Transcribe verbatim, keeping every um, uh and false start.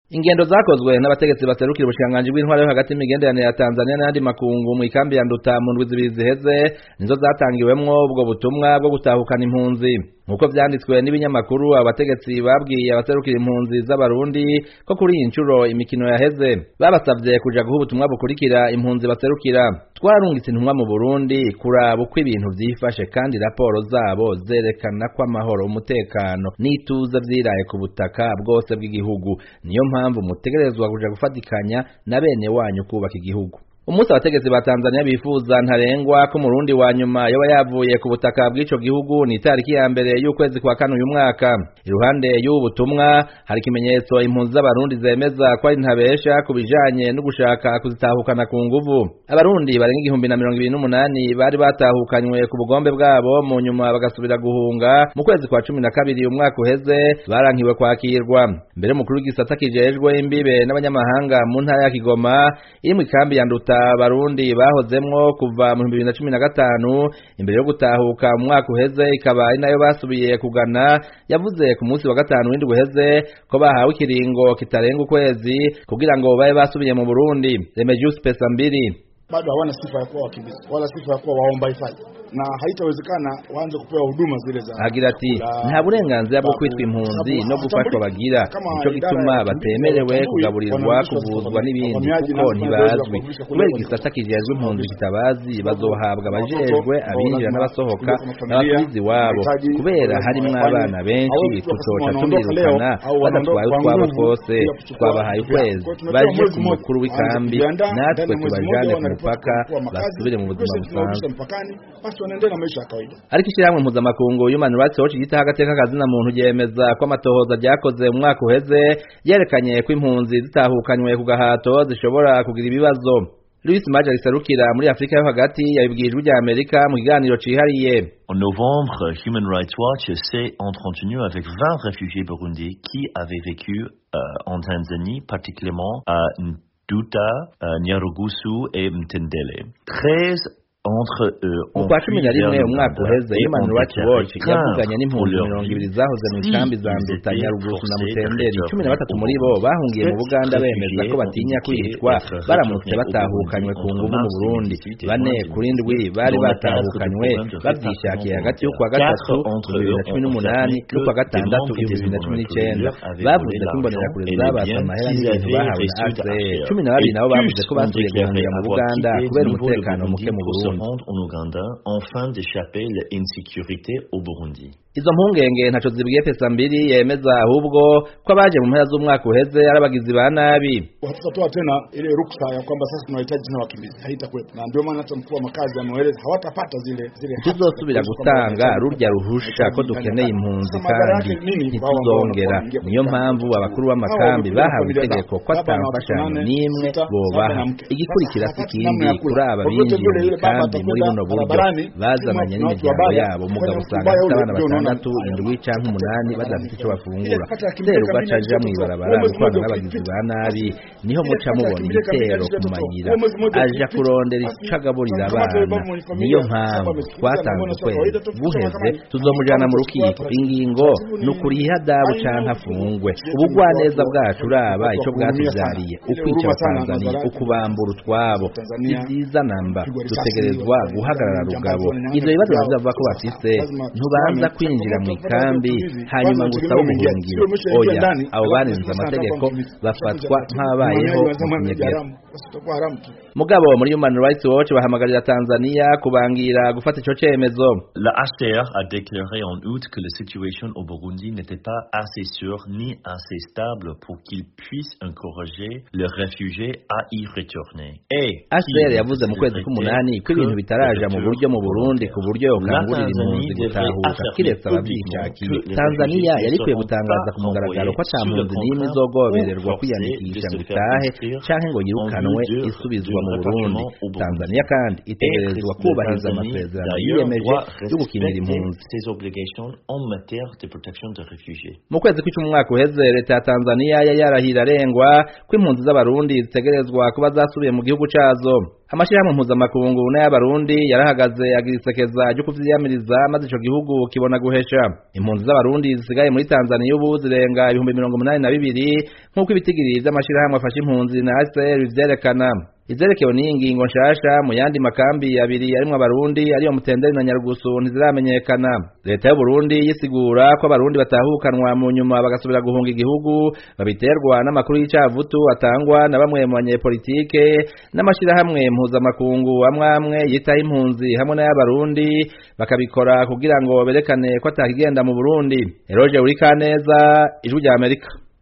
Ingendo zakozwe n'abategetsi baserukira ubushikiranganji bw'intwaro yo hagati y'imigenderanire ya Tanzania n'andi makungu mu ikambi ya Nduta mu ndwi zibiri ziheze nizo zatangiwemwo ubwo butumwa bwo gutahukana impunzi. Nkuko vyanditswe n'ibinyamakuru, abategetsi babwiye abaserukira impunzi z'abarundi ko kuri iyi ncuro imikino yaheze babasavye kuja guha ubutumwa bukurikira impunzi baserukira. Twararungitse intumwa mu Burundi kuraba uko ibintu vyifashe kandi raporo zabo zerekana ko amahoro, umutekano n'ituze vyiraye ku butaka bwose bw'igihugu. Niyo mpamvu mutegerezwa kuja gufatikanya na bene wanyu kubaka igihugu. Umusi abategetsi ba Tanzania bifuza ntarengwa ko Murundi wa nyuma yoba yavuye ku butaka bw'ico gihugu ni itariki ya mbere y'ukwezi kwa kane uyu mwaka. Iruhande y'ubu butumwa hari ikimenyetso impunzi z'abarundi zemeza ko ari ntabesha kubijanye no gushaka kuzitahukana ku nguvu. Abarundi barenga igihumbi na mirongo ibiri n'umunani bari batahukanywe ku bugombe bwabo, mu nyuma bagasubira guhunga mu kwezi kwa cumi na kabiri umwaka uheze, barankiwe kwakirwa. Mbere mukuru w'igisata kijejwe imbibe n'abanyamahanga mu ntara ya Kigoma iri mu ikambi ya Nduta Barundi bahozemwo kuva mu bibiri na cumi na gatanu imbere yo gutahuka mu mwaka uheze, ikaba ari nayo basubiye kugana, yavuze ku munsi wa gatanu w'indwi uheze ko bahawe ikiringo kitarenga ukwezi kugira ngo babe basubiye mu Burundi. Remedios Pesambiri bado hawana sifa ya kuwa wakimbizi wala sifa ya kuwa waomba hifadhi, na haitawezekana waanze kupewa huduma zile za. Agira ati nta burenganzira bwo kwitwa impunzi no gufashwa bagira, nico gituma batemerewe kugaburirwa, kuvuzwa n'ibindi kuko ntibazwi. Kubera igisata kijejwe impunzi kitabazi, bazohabwa abajejwe abinjira n'abasohoka n'abasubizi wabo. Kubera harimwo abana benshi tutoca tubirukana badatwaye utwabo twose, twabahaye ukwezi baje ku mukuru w'ikambi, natwe tubajane ku mupaka basubire mu buzima busanzwe. Ariko ishyirahamwe mpuzamakungu Human Rights Watch gitaha agateka kazina muntu ryemeza ko amatohoza ryakoze mu mwaka uheze yerekanye ko impunzi zitahukanywe ku gahato zishobora kugira ibibazo. Louis Maja riserukira muri Afrika yo hagati yabibwiye ijwi rya Amerika mu kiganiro cihariye. En novembre, Human Rights Watch s'est entretenu avec vingt réfugiés burundais qui avaient vécu euh, en Tanzanie, particulièrement à Nduta, uh, Nyarugusu et Mtendele. treize entre eux ont kwa cumi na rimwe umwaka uheze Human Rights Watch yavuganye n'impunzi mirongo ibiri zahoze mu ikambi za Nduta, Nyarugusu na Mutendeli. cumi na batatu muri bo bahungiye mu Buganda bemeza ko batinya kwicwa baramutse batahukanywe ku nguvu mu Burundi. Bane kuri ndwi bari batahukanywe bavyishakiye hagati yo kwa gatatu bibiri na cumi n'umunani no kwa gatandatu bibiri na cumi n'icenda. Bavuze ko imbonerakure zabasa amahera n'ibintu bahawe na A C R. cumi na babiri nabo bavuze ko basubiye guhungira mu Buganda kubera umutekano muke mu Burundi. En Ouganda, enfin d'échapper l'insécurité au Burundi. Izo mpungenge ntaco zibwiye Pesambiri yemeza ahubwo ko abaje mu mpera z'umwaka uheze ari abagizi ba nabi. Hatutatoa tena ile ruksa ya kwamba sasa tunahitaji tena wakimbizi, haitakuwepo. Na ndio maana hata mkuu wa makazi ameeleza hawatapata zile zile. Tuzosubira gutanga rurya ruhusha ko dukeneye impunzi kandi ntituzongera. Niyo mpamvu abakuru b'amakambi bahawe itegeko ko atamfashanyo n'imwe bobaha. Igikurikira sikindi kuri aba binjiye kandi muri buno buryo bazananye n'imiryango yabo, umugabo usanga afite abana batandatu, indwi canke umunani badafite ico bafungura. Rero bacaja mw'ibarabara gutwana n'abagizi ba nabi, niho muca mubona igitero ku mayira aja kurondera ico agaburira abana. Niyo mpamvu twatanze ukwezi guheze tuzomujana mu rukiko. Ingingo n'ukuriha adabu canke afungwe. Ubugwaneza bwacu uraba ico bwatuvyariye, ukwica Abatanzania, ukubambura utwabo, si vyiza namba. Dutegerezwa guhagarara rugabo. Ivyo bibazo bavuga ko bafise ntubanza kwinjira mu ikambi hanyuma ngo usabe ubuhungiro. Oya, abo barenze amategeko bafatwa nk'ababayeho mu kunyegera. Mugabo muri Human Rights Watch bahamagarira Tanzania kubangira gufata ico cemezo. La H C R a déclaré en août que la situation au Burundi n'était pas assez sûre ni assez stable pour qu'ils puissent encourager les réfugiés à y retourner. Et H C R yavuze mu kwezi k'umunani ko ibintu bitaraja mu buryo mu Burundi ku buryo yokangurira impunzi gutahuka kiretse abavyishakiye. Tanzania yari kwiye gutangaza ku mugaragaro ko ata mpunzi n'imwe izogobererwa kwiyandikisha ngo itahe canke ngo yirukanwe isubizwa mu mu Burundi. Tanzania kandi itegerezwa kubahiriza amasezerano yiyemeje yo gukingira impunzi. Mu kwezi kw'icumi umwaka uheze leta ya Tanzania yari yarahira arengwa ko impunzi z'abarundi zitegerezwa kuba zasubiye mu gihugu cazo. Amashirahamwe mpuzamakungu n'ay'abarundi yarahagaze agira isekeza ryo kuvyiyamiriza maze ico gihugu kibona guhesha. Impunzi z'abarundi zisigaye muri Tanzania ubu zirenga ibihumbi mirongo umunani na bibiri nk'uko ibitigiri vy'amashirahamwe afasha impunzi na H C R bivyerekana. Izerekewe n'iyi ngingo nshasha mu yandi makambi abiri arimwo abarundi ariyo Mutenderi na Nyarugusu ntiziramenyekana. Leta y'u Burundi yisigura ko abarundi batahukanwa mu nyuma bagasubira guhunga igihugu babiterwa n'amakuru y'icavutu atangwa na bamwe mu banyepolitike n'amashirahamwe mpuzamakungu amwe amwe yitaho impunzi hamwe n'ay'abarundi bakabikora kugira ngo berekane ko atakigenda mu Burundi. Eroje Urikaneza, Ijwi rya Amerika.